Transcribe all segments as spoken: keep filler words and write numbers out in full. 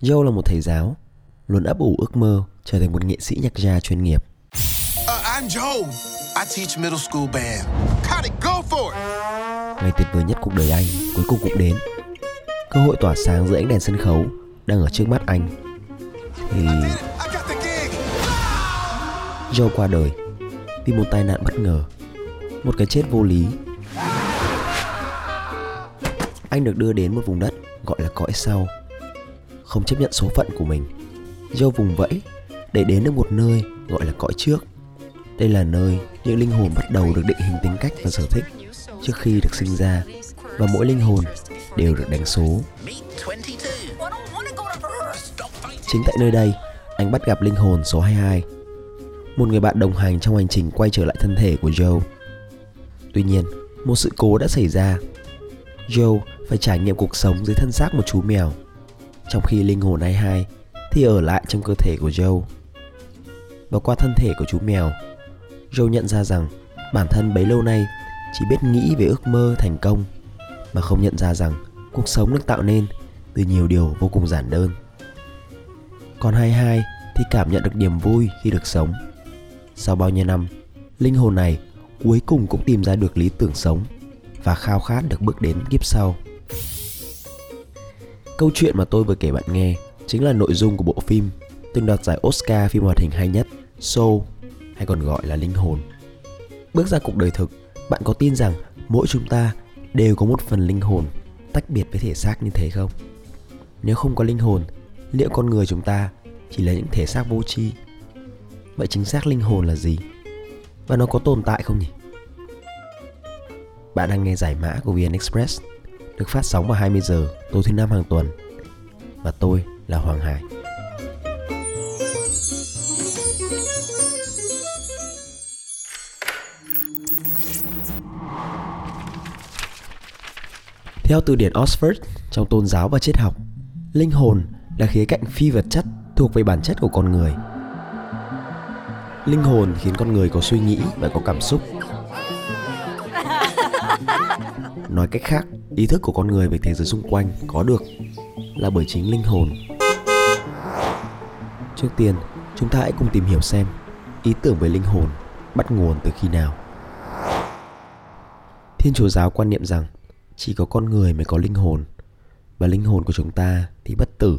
Joe là một thầy giáo, luôn ấp ủ ước mơ trở thành một nghệ sĩ nhạc jazz chuyên nghiệp. Uh, I'm Joe. I teach middle school band. Cut it, go for it. Ngày tuyệt vời nhất cuộc đời anh cuối cùng cũng đến. Cơ hội tỏa sáng dưới ánh đèn sân khấu đang ở trước mắt anh. Thì Joe qua đời vì một tai nạn bất ngờ, một cái chết vô lý. Anh được đưa đến một vùng đất gọi là cõi sau. Không chấp nhận số phận của mình, Joe vùng vẫy để đến được một nơi gọi là cõi trước. Đây là nơi những linh hồn bắt đầu được định hình tính cách và sở thích trước khi được sinh ra, và mỗi linh hồn đều được đánh số. Chính tại nơi đây, anh bắt gặp linh hồn số hai mươi hai, một người bạn đồng hành trong hành trình quay trở lại thân thể của Joe. Tuy nhiên, một sự cố đã xảy ra. Joe phải trải nghiệm cuộc sống dưới thân xác một chú mèo, trong khi linh hồn hai mươi hai thì ở lại trong cơ thể của Joe. Và qua thân thể của chú mèo, Joe nhận ra rằng bản thân bấy lâu nay chỉ biết nghĩ về ước mơ thành công, mà không nhận ra rằng cuộc sống được tạo nên từ nhiều điều vô cùng giản đơn. Còn hai mươi hai thì cảm nhận được niềm vui khi được sống. Sau bao nhiêu năm, linh hồn này cuối cùng cũng tìm ra được lý tưởng sống và khao khát được bước đến kiếp sau. Câu chuyện mà tôi vừa kể bạn nghe chính là nội dung của bộ phim từng đoạt giải Oscar phim hoạt hình hay nhất, Soul, hay còn gọi là Linh hồn. Bước ra cuộc đời thực, bạn có tin rằng mỗi chúng ta đều có một phần linh hồn tách biệt với thể xác như thế không? Nếu không có linh hồn, liệu con người chúng ta chỉ là những thể xác vô tri? Vậy chính xác linh hồn là gì? Và nó có tồn tại không nhỉ? Bạn đang nghe giải mã của vê en Express, được phát sóng vào hai mươi giờ tối thứ năm hàng tuần. Và tôi là Hoàng Hải. Theo từ điển Oxford, trong tôn giáo và triết học, linh hồn là khía cạnh phi vật chất thuộc về bản chất của con người. Linh hồn khiến con người có suy nghĩ và có cảm xúc. Nói cách khác, ý thức của con người về thế giới xung quanh có được là bởi chính linh hồn. Trước tiên, chúng ta hãy cùng tìm hiểu xem ý tưởng về linh hồn bắt nguồn từ khi nào. Thiên Chúa giáo quan niệm rằng chỉ có con người mới có linh hồn, và linh hồn của chúng ta thì bất tử.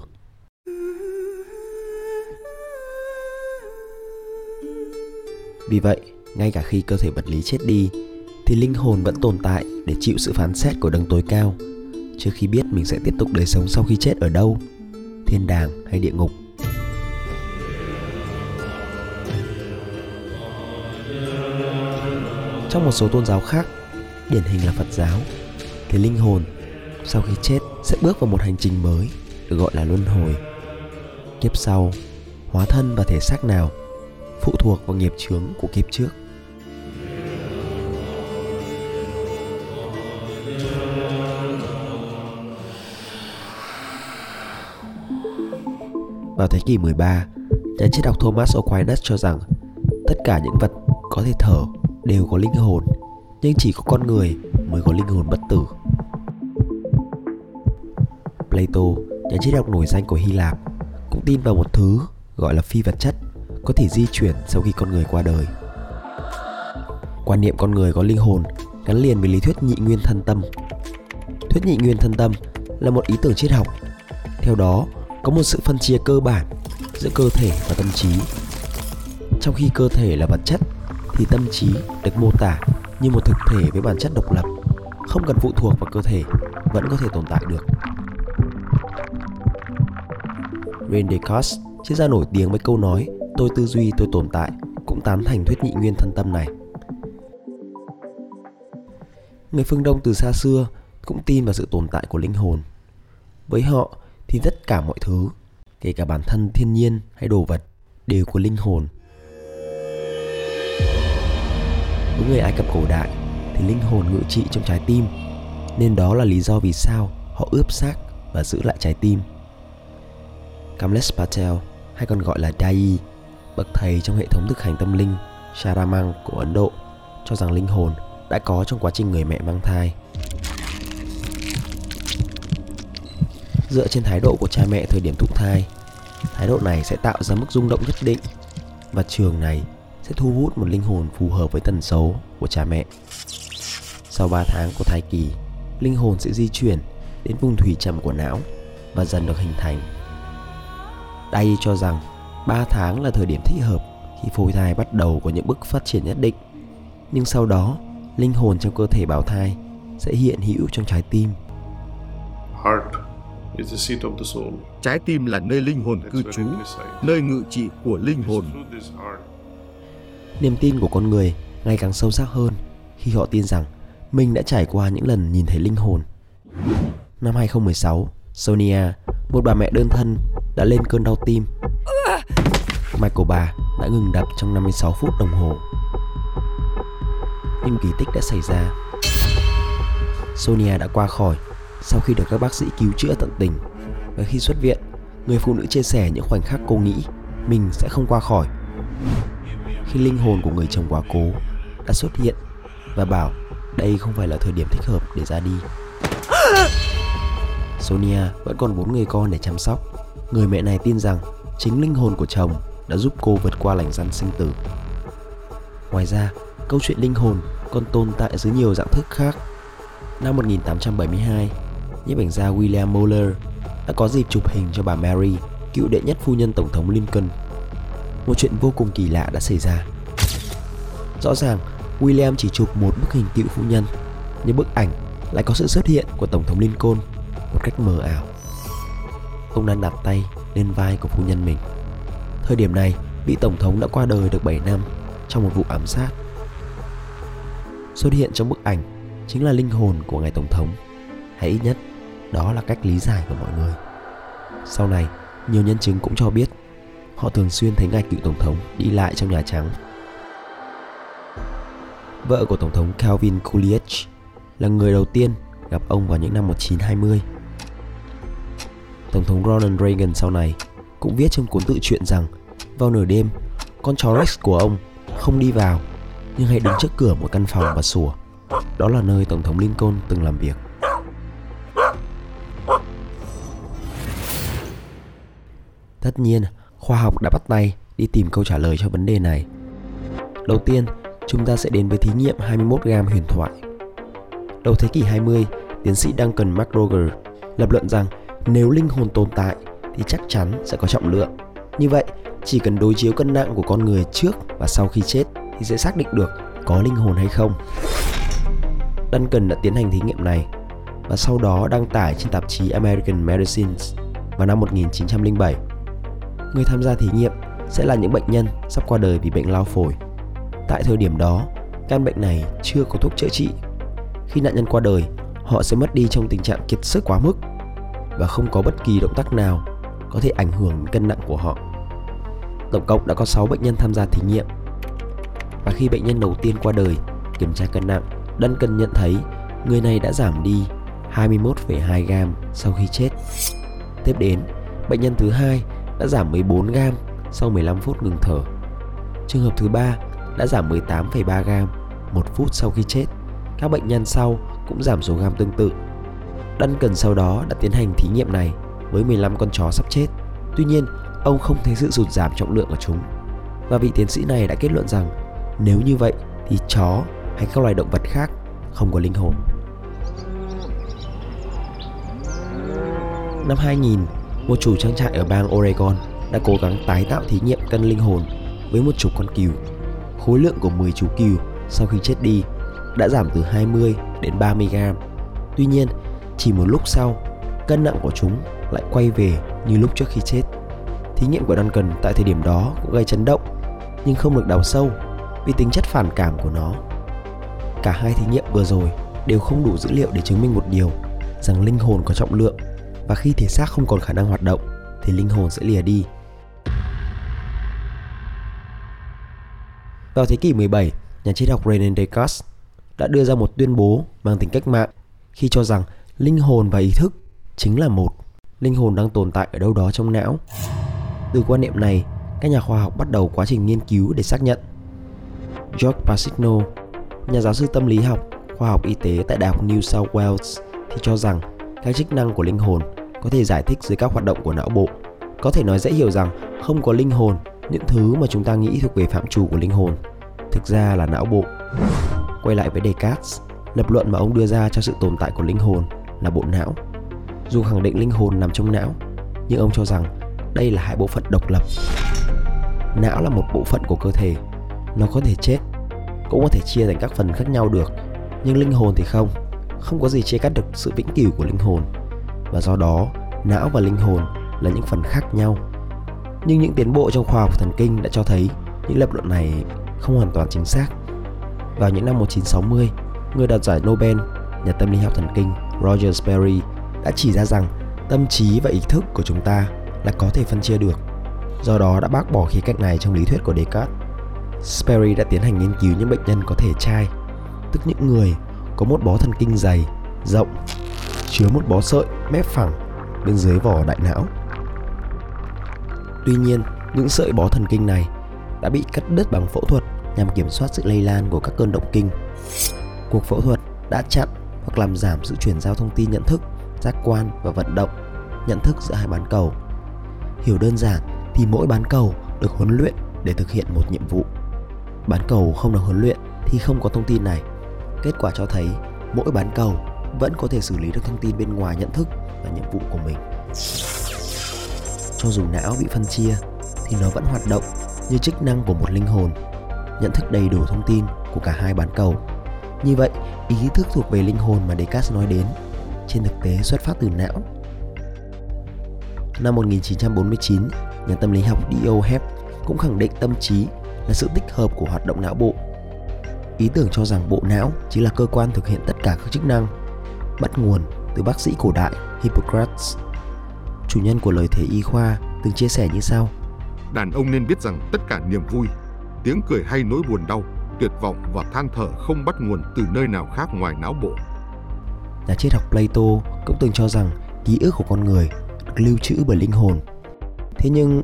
Vì vậy, ngay cả khi cơ thể vật lý chết đi, thì linh hồn vẫn tồn tại để chịu sự phán xét của đấng tối cao, trước khi biết mình sẽ tiếp tục đời sống sau khi chết ở đâu, thiên đàng hay địa ngục. Trong một số tôn giáo khác, điển hình là Phật giáo, thì linh hồn sau khi chết sẽ bước vào một hành trình mới được gọi là luân hồi. Kiếp sau, hóa thân và thể xác nào phụ thuộc vào nghiệp chướng của kiếp trước. Vào thế kỷ mười ba, nhà triết học Thomas Aquinas cho rằng tất cả những vật có thể thở đều có linh hồn, nhưng chỉ có con người mới có linh hồn bất tử. Plato, nhà triết học nổi danh của Hy Lạp, cũng tin vào một thứ gọi là phi vật chất có thể di chuyển sau khi con người qua đời. Quan niệm con người có linh hồn gắn liền với lý thuyết nhị nguyên thân tâm. Thuyết nhị nguyên thân tâm là một ý tưởng triết học. Theo đó, có một sự phân chia cơ bản giữa cơ thể và tâm trí. Trong khi cơ thể là vật chất, thì tâm trí được mô tả như một thực thể với bản chất độc lập, không cần phụ thuộc vào cơ thể, vẫn có thể tồn tại được. René Descartes, triết gia nổi tiếng với câu nói "tôi tư duy, tôi tồn tại", cũng tán thành thuyết nhị nguyên thân tâm này. Người phương Đông từ xa xưa cũng tin vào sự tồn tại của linh hồn. Với họ thì tất cả mọi thứ, kể cả bản thân thiên nhiên hay đồ vật, đều có linh hồn. Với người Ai Cập cổ đại thì linh hồn ngự trị trong trái tim, nên đó là lý do vì sao họ ướp xác và giữ lại trái tim. Kamlesh Patel, hay còn gọi là Dai, bậc thầy trong hệ thống thực hành tâm linh Charamang của Ấn Độ, cho rằng linh hồn đã có trong quá trình người mẹ mang thai. dựa trên thái độ của cha mẹ thời điểm thụ thai. Thái độ này sẽ tạo ra mức rung động nhất định, và trường này sẽ thu hút một linh hồn phù hợp với tần số của cha mẹ. Sau ba tháng của thai kỳ, linh hồn sẽ di chuyển đến vùng thủy trầm của não và dần được hình thành. Đây cho rằng ba tháng là thời điểm thích hợp khi phôi thai bắt đầu có những bước phát triển nhất định. Nhưng sau đó, linh hồn trong cơ thể bào thai sẽ hiện hữu trong trái tim. Heart is the seat of the soul. Trái tim là nơi linh hồn cư trú, nơi ngự trị của linh hồn. Niềm tin của con người ngày càng sâu sắc hơn khi họ tin rằng mình đã trải qua những lần nhìn thấy linh hồn. Năm hai không một sáu, Sonia, một bà mẹ đơn thân, đã lên cơn đau tim. Mạch của bà đã ngừng đập trong năm mươi sáu phút đồng hồ. Nhưng kỳ tích đã xảy ra. Sonia đã qua khỏi sau khi được các bác sĩ cứu chữa tận tình. Và khi xuất viện, người phụ nữ chia sẻ những khoảnh khắc cô nghĩ mình sẽ không qua khỏi. Khi linh hồn của người chồng quá cố đã xuất hiện và bảo đây không phải là thời điểm thích hợp để ra đi. Sonia vẫn còn bốn người con để chăm sóc. Người mẹ này tin rằng chính linh hồn của chồng đã giúp cô vượt qua lằn ranh sinh tử. Ngoài ra, câu chuyện linh hồn còn tồn tại dưới nhiều dạng thức khác. Năm một nghìn tám trăm bảy mươi hai, nhiếp ảnh gia William Moller đã có dịp chụp hình cho bà Mary, cựu đệ nhất phu nhân Tổng thống Lincoln. Một chuyện vô cùng kỳ lạ đã xảy ra. Rõ ràng, William chỉ chụp một bức hình cựu phu nhân, nhưng bức ảnh lại có sự xuất hiện của Tổng thống Lincoln một cách mờ ảo. Ông đang đặt tay lên vai của phu nhân mình. Thời điểm này, vị Tổng thống đã qua đời được bảy năm trong một vụ ám sát. Xuất hiện trong bức ảnh chính là linh hồn của ngài Tổng thống, hay ít nhất đó là cách lý giải của mọi người. Sau này, nhiều nhân chứng cũng cho biết họ thường xuyên thấy ngài cựu Tổng thống đi lại trong Nhà Trắng. Vợ của Tổng thống Calvin Coolidge là người đầu tiên gặp ông vào những năm một nghìn chín trăm hai mươi. Tổng thống Ronald Reagan sau này cũng viết trong cuốn tự truyện rằng vào nửa đêm, con chó Rex của ông không đi vào nhưng hãy đứng trước cửa một căn phòng và sủa. Đó là nơi Tổng thống Lincoln từng làm việc. Tất nhiên, khoa học đã bắt tay đi tìm câu trả lời cho vấn đề này. Đầu tiên, chúng ta sẽ đến với thí nghiệm hai mươi mốt gam huyền thoại. Đầu thế kỷ hai mươi, tiến sĩ Duncan McGregor lập luận rằng nếu linh hồn tồn tại thì chắc chắn sẽ có trọng lượng. Như vậy, chỉ cần đối chiếu cân nặng của con người trước và sau khi chết thì sẽ xác định được có linh hồn hay không. Duncan đã tiến hành thí nghiệm này và sau đó đăng tải trên tạp chí American Medicine vào năm một nghìn chín trăm lẻ bảy. Người tham gia thí nghiệm sẽ là những bệnh nhân sắp qua đời vì bệnh lao phổi. Tại thời điểm đó, căn bệnh này chưa có thuốc chữa trị. Khi nạn nhân qua đời, họ sẽ mất đi trong tình trạng kiệt sức quá mức và không có bất kỳ động tác nào có thể ảnh hưởng đến cân nặng của họ. Tổng cộng đã có sáu bệnh nhân tham gia thí nghiệm. Và khi bệnh nhân đầu tiên qua đời, kiểm tra cân nặng, Duncan nhận thấy người này đã giảm đi hai mươi mốt phẩy hai gam sau khi chết. Tiếp đến, bệnh nhân thứ hai đã giảm mười bốn gam sau mười lăm phút ngừng thở. Trường hợp thứ ba đã giảm mười tám phẩy ba gam một phút sau khi chết. Các bệnh nhân sau cũng giảm số gam tương tự. Duncan sau đó đã tiến hành thí nghiệm này với mười lăm con chó sắp chết. Tuy nhiên, ông không thấy sự sụt giảm trọng lượng ở chúng. Và vị tiến sĩ này đã kết luận rằng nếu như vậy thì chó hay các loài động vật khác không có linh hồn. Năm hai nghìn, một chủ trang trại ở bang Oregon đã cố gắng tái tạo thí nghiệm cân linh hồn với một chục con cừu. Khối lượng của mười chú cừu sau khi chết đi đã giảm từ hai mươi đến ba mươi gam. Tuy nhiên, chỉ một lúc sau, cân nặng của chúng lại quay về như lúc trước khi chết. Thí nghiệm của Duncan tại thời điểm đó cũng gây chấn động, nhưng không được đào sâu vì tính chất phản cảm của nó. Cả hai thí nghiệm vừa rồi đều không đủ dữ liệu để chứng minh một điều, rằng linh hồn có trọng lượng, và khi thể xác không còn khả năng hoạt động thì linh hồn sẽ lìa đi. Vào thế kỷ mười bảy, nhà triết học René Descartes đã đưa ra một tuyên bố mang tính cách mạng khi cho rằng linh hồn và ý thức chính là một. Linh hồn đang tồn tại ở đâu đó trong não. Từ quan niệm này, các nhà khoa học bắt đầu quá trình nghiên cứu để xác nhận. George Pasino, nhà giáo sư tâm lý học, khoa học y tế tại Đại học New South Wales thì cho rằng các chức năng của linh hồn có thể giải thích dưới các hoạt động của não bộ. Có thể nói dễ hiểu rằng không có linh hồn, những thứ mà chúng ta nghĩ thuộc về phạm trù của linh hồn thực ra là não bộ. Quay lại với Descartes, lập luận mà ông đưa ra cho sự tồn tại của linh hồn là bộ não. Dù khẳng định linh hồn nằm trong não, nhưng ông cho rằng đây là hai bộ phận độc lập. Não là một bộ phận của cơ thể, nó có thể chết, cũng có thể chia thành các phần khác nhau được, nhưng linh hồn thì không, không có gì chia cắt được sự vĩnh cửu của linh hồn. Và do đó, não và linh hồn là những phần khác nhau. Nhưng những tiến bộ trong khoa học thần kinh đã cho thấy những lập luận này không hoàn toàn chính xác. Vào những năm một nghìn chín trăm sáu mươi, người đoạt giải Nobel, nhà tâm lý học thần kinh Roger Sperry đã chỉ ra rằng tâm trí và ý thức của chúng ta là có thể phân chia được. Do đó đã bác bỏ khía cạnh này trong lý thuyết của Descartes. Sperry đã tiến hành nghiên cứu những bệnh nhân có thể chai, tức những người có một bó thần kinh dày, rộng, chứa một bó sợi mép phẳng bên dưới vỏ đại não. Tuy nhiên, những sợi bó thần kinh này đã bị cắt đứt bằng phẫu thuật nhằm kiểm soát sự lây lan của các cơn động kinh. Cuộc phẫu thuật đã chặn hoặc làm giảm sự chuyển giao thông tin nhận thức, giác quan và vận động, nhận thức giữa hai bán cầu. Hiểu đơn giản thì mỗi bán cầu được huấn luyện để thực hiện một nhiệm vụ. Bán cầu không được huấn luyện thì không có thông tin này. Kết quả cho thấy mỗi bán cầu vẫn có thể xử lý được thông tin bên ngoài nhận thức và nhiệm vụ của mình. Cho dù não bị phân chia thì nó vẫn hoạt động như chức năng của một linh hồn, nhận thức đầy đủ thông tin của cả hai bán cầu. Như vậy, ý thức thuộc về linh hồn mà Descartes nói đến trên thực tế xuất phát từ não. Năm một nghìn chín trăm bốn mươi chín, nhà tâm lý học D O Hebb cũng khẳng định tâm trí là sự tích hợp của hoạt động não bộ. Ý tưởng cho rằng bộ não chính là cơ quan thực hiện tất cả các chức năng, bắt nguồn từ bác sĩ cổ đại Hippocrates. Chủ nhân của lời thể y khoa từng chia sẻ như sau: Đàn ông nên biết rằng tất cả niềm vui, tiếng cười hay nỗi buồn đau, tuyệt vọng và than thở không bắt nguồn từ nơi nào khác ngoài não bộ. Nhà triết học Plato cũng từng cho rằng ký ức của con người được lưu trữ bởi linh hồn. Thế nhưng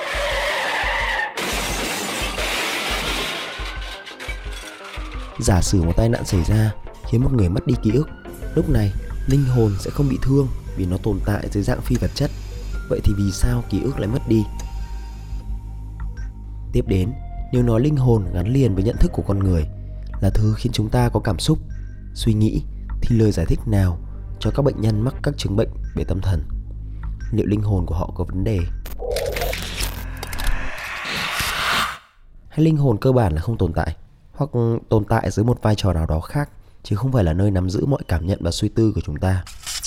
giả sử một tai nạn xảy ra khiến một người mất đi ký ức, lúc này linh hồn sẽ không bị thương vì nó tồn tại dưới dạng phi vật chất. Vậy thì vì sao ký ức lại mất đi? Tiếp đến, nếu nói linh hồn gắn liền với nhận thức của con người là thứ khiến chúng ta có cảm xúc, suy nghĩ, thì lời giải thích nào cho các bệnh nhân mắc các chứng bệnh về tâm thần? Liệu linh hồn của họ có vấn đề? Hay linh hồn cơ bản là không tồn tại, hoặc tồn tại dưới một vai trò nào đó khác, chứ không phải là nơi nắm giữ mọi cảm nhận và suy tư của chúng ta?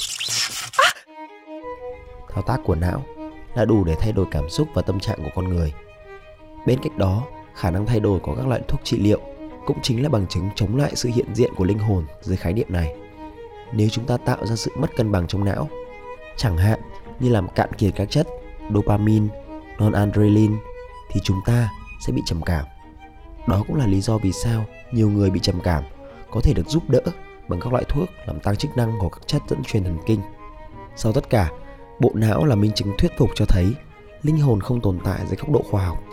Thao tác của não là đủ để thay đổi cảm xúc và tâm trạng của con người. Bên cạnh đó, khả năng thay đổi của các loại thuốc trị liệu cũng chính là bằng chứng chống lại sự hiện diện của linh hồn dưới khái niệm này. Nếu chúng ta tạo ra sự mất cân bằng trong não, chẳng hạn như làm cạn kiệt các chất dopamine, noradrenaline, thì chúng ta sẽ bị trầm cảm. Đó cũng là lý do vì sao nhiều người bị trầm cảm có thể được giúp đỡ bằng các loại thuốc làm tăng chức năng của các chất dẫn truyền thần kinh. Sau tất cả, bộ não là minh chứng thuyết phục cho thấy linh hồn không tồn tại dưới góc độ khoa học.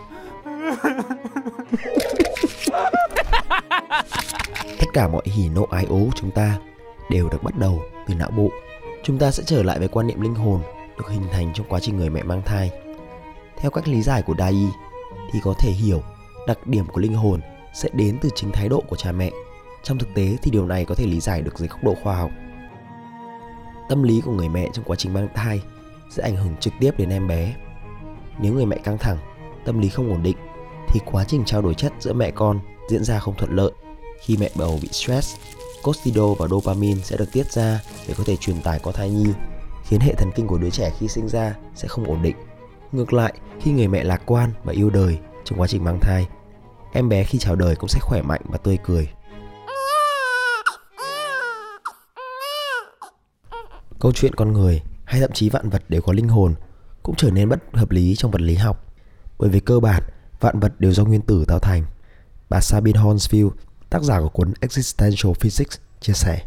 Tất cả mọi hỉ nộ ái ố của chúng ta đều được bắt đầu từ não bộ. Chúng ta sẽ trở lại với quan niệm linh hồn được hình thành trong quá trình người mẹ mang thai. Theo cách lý giải của Dai thì có thể hiểu đặc điểm của linh hồn sẽ đến từ chính thái độ của cha mẹ. Trong thực tế thì điều này có thể lý giải được dưới góc độ khoa học. Tâm lý của người mẹ trong quá trình mang thai sẽ ảnh hưởng trực tiếp đến em bé. Nếu người mẹ căng thẳng, tâm lý không ổn định thì quá trình trao đổi chất giữa mẹ con diễn ra không thuận lợi. Khi mẹ bầu bị stress, cortisol và dopamine sẽ được tiết ra để có thể truyền tải qua thai nhi, khiến hệ thần kinh của đứa trẻ khi sinh ra sẽ không ổn định. Ngược lại, khi người mẹ lạc quan và yêu đời trong quá trình mang thai, em bé khi chào đời cũng sẽ khỏe mạnh và tươi cười. Câu chuyện con người hay thậm chí vạn vật đều có linh hồn cũng trở nên bất hợp lý trong vật lý học, bởi vì cơ bản vạn vật đều do nguyên tử tạo thành. Bà Sabine Honsfield, tác giả của cuốn Existential Physics, chia sẻ: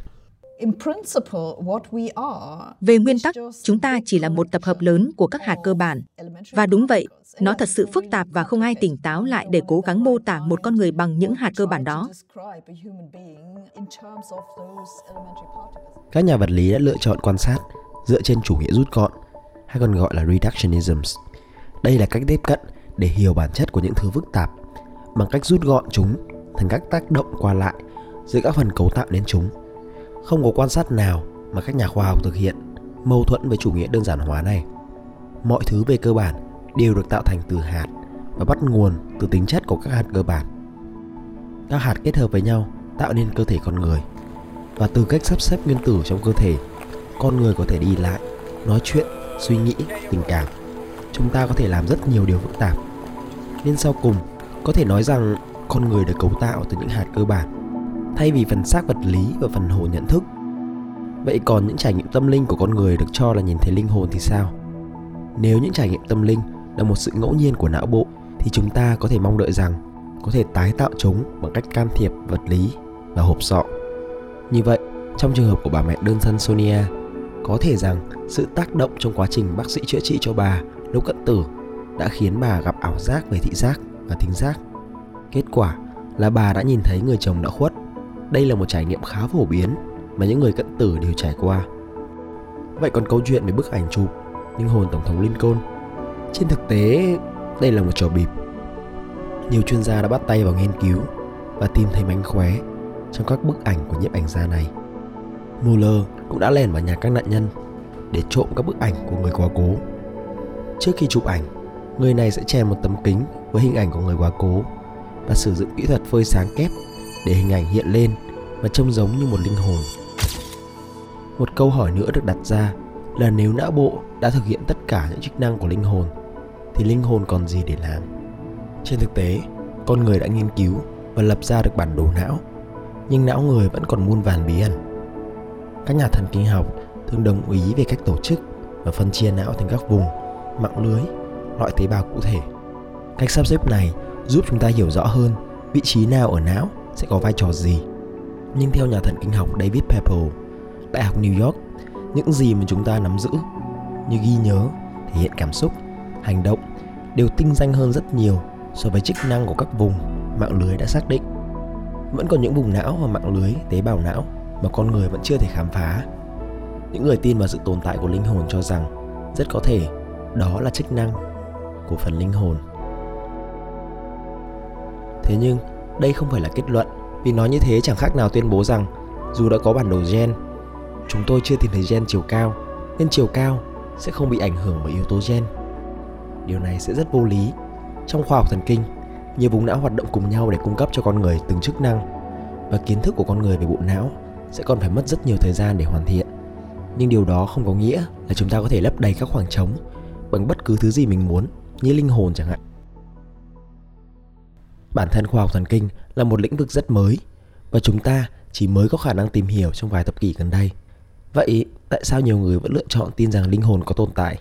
Về nguyên tắc, chúng ta chỉ là một tập hợp lớn của các hạt cơ bản. Và đúng vậy, nó thật sự phức tạp và không ai tỉnh táo lại để cố gắng mô tả một con người bằng những hạt cơ bản đó. Các nhà vật lý đã lựa chọn quan sát, dựa trên chủ nghĩa rút gọn, hay còn gọi là reductionism. Đây là cách tiếp cận để hiểu bản chất của những thứ phức tạp bằng cách rút gọn chúng thành các tác động qua lại giữa các phần cấu tạo nên chúng. Không có quan sát nào mà các nhà khoa học thực hiện mâu thuẫn với chủ nghĩa đơn giản hóa này. Mọi thứ về cơ bản đều được tạo thành từ hạt và bắt nguồn từ tính chất của các hạt cơ bản. Các hạt kết hợp với nhau tạo nên cơ thể con người. Và từ cách sắp xếp nguyên tử trong cơ thể, con người có thể đi lại, nói chuyện, suy nghĩ, tình cảm. Chúng ta có thể làm rất nhiều điều phức tạp. Nên sau cùng, có thể nói rằng con người được cấu tạo từ những hạt cơ bản, thay vì phần xác vật lý và phần hồn nhận thức. Vậy còn những trải nghiệm tâm linh của con người được cho là nhìn thấy linh hồn thì sao? Nếu những trải nghiệm tâm linh là một sự ngẫu nhiên của não bộ, thì chúng ta có thể mong đợi rằng có thể tái tạo chúng bằng cách can thiệp vật lý và hộp sọ. Như vậy, trong trường hợp của bà mẹ đơn thân Sonia, có thể rằng sự tác động trong quá trình bác sĩ chữa trị cho bà lúc cận tử đã khiến bà gặp ảo giác về thị giác và thính giác. Kết quả là bà đã nhìn thấy người chồng đã khuất. Đây là một trải nghiệm khá phổ biến mà những người cận tử đều trải qua. Vậy còn câu chuyện về bức ảnh chụp linh hồn Tổng thống Lincoln, trên thực tế đây là một trò bịp. Nhiều chuyên gia đã bắt tay vào nghiên cứu và tìm thấy mánh khóe trong các bức ảnh của nhiếp ảnh gia này. Mueller cũng đã lẻn vào nhà các nạn nhân để trộm các bức ảnh của người quá cố. Trước khi chụp ảnh, người này sẽ chèn một tấm kính với hình ảnh của người quá cố và sử dụng kỹ thuật phơi sáng kép để hình ảnh hiện lên và trông giống như một linh hồn. Một câu hỏi nữa được đặt ra là nếu não bộ đã thực hiện tất cả những chức năng của linh hồn thì linh hồn còn gì để làm? Trên thực tế, con người đã nghiên cứu và lập ra được bản đồ não, nhưng não người vẫn còn muôn vàn bí ẩn. Các nhà thần kinh học thường đồng ý về cách tổ chức và phân chia não thành các vùng, mạng lưới, loại tế bào cụ thể. Cách sắp xếp này giúp chúng ta hiểu rõ hơn vị trí nào ở não sẽ có vai trò gì. Nhưng theo nhà thần kinh học David Pepple, Đại học New York, những gì mà chúng ta nắm giữ như ghi nhớ, thể hiện cảm xúc, hành động đều tinh danh hơn rất nhiều so với chức năng của các vùng, mạng lưới đã xác định. Vẫn còn những vùng não và mạng lưới tế bào não mà con người vẫn chưa thể khám phá. Những người tin vào sự tồn tại của linh hồn cho rằng rất có thể đó là chức năng của phần linh hồn. Thế nhưng đây không phải là kết luận, vì nói như thế chẳng khác nào tuyên bố rằng dù đã có bản đồ gen, chúng tôi chưa tìm thấy gen chiều cao, nên chiều cao sẽ không bị ảnh hưởng bởi yếu tố gen. Điều này sẽ rất vô lý. Trong khoa học thần kinh, nhiều vùng não hoạt động cùng nhau để cung cấp cho con người từng chức năng, và kiến thức của con người về bộ não sẽ còn phải mất rất nhiều thời gian để hoàn thiện. Nhưng điều đó không có nghĩa là chúng ta có thể lấp đầy các khoảng trống bằng bất cứ thứ gì mình muốn, như linh hồn chẳng hạn. Bản thân khoa học thần kinh là một lĩnh vực rất mới, và chúng ta chỉ mới có khả năng tìm hiểu trong vài thập kỷ gần đây. Vậy tại sao nhiều người vẫn lựa chọn tin rằng linh hồn có tồn tại?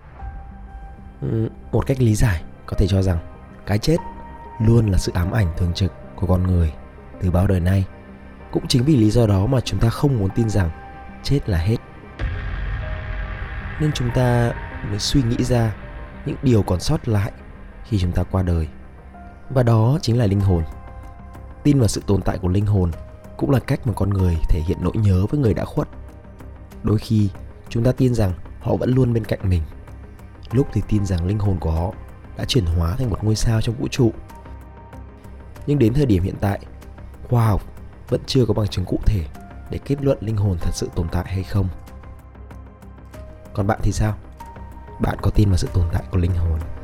Một cách lý giải có thể cho rằng cái chết luôn là sự ám ảnh thường trực của con người từ bao đời nay. Cũng chính vì lý do đó mà chúng ta không muốn tin rằng chết là hết, nên chúng ta mới suy nghĩ ra những điều còn sót lại khi chúng ta qua đời. Và đó chính là linh hồn. Tin vào sự tồn tại của linh hồn cũng là cách mà con người thể hiện nỗi nhớ với người đã khuất. Đôi khi chúng ta tin rằng họ vẫn luôn bên cạnh mình, lúc thì tin rằng linh hồn của họ đã chuyển hóa thành một ngôi sao trong vũ trụ. Nhưng đến thời điểm hiện tại, khoa học vẫn chưa có bằng chứng cụ thể để kết luận linh hồn thật sự tồn tại hay không. Còn bạn thì sao? Bạn có tin vào sự tồn tại của linh hồn?